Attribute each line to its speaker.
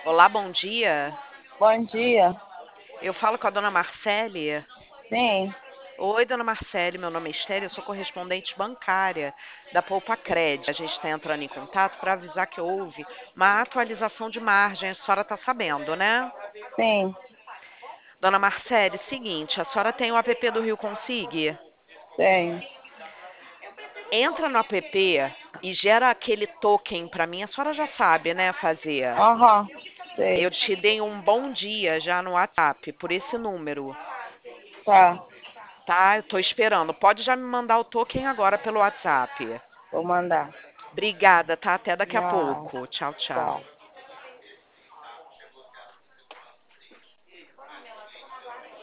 Speaker 1: Olá, bom dia.
Speaker 2: Bom dia.
Speaker 1: Eu falo com a dona Marcele.
Speaker 2: Sim,
Speaker 1: Oi, dona Marcele, meu nome é Estéreo, eu sou correspondente bancária da Poupa Cred. A gente está entrando em contato para avisar que houve uma atualização de margem. A senhora está sabendo, né?
Speaker 2: sim,
Speaker 1: Dona Marcele, seguinte, a senhora tem o app do Rio Consigue?
Speaker 2: tenho.
Speaker 1: Entra no app e gera aquele token para mim. A senhora já sabe, né, fazer.
Speaker 2: Aham, sei.
Speaker 1: Eu te dei um bom dia já no WhatsApp por esse número.
Speaker 2: Tá,
Speaker 1: Tá, eu tô esperando. Pode já me mandar o token agora pelo WhatsApp.
Speaker 2: vou mandar.
Speaker 1: Obrigada, tá? Até daqui a
Speaker 2: Não,
Speaker 1: pouco. Tchau, tchau.
Speaker 2: tchau.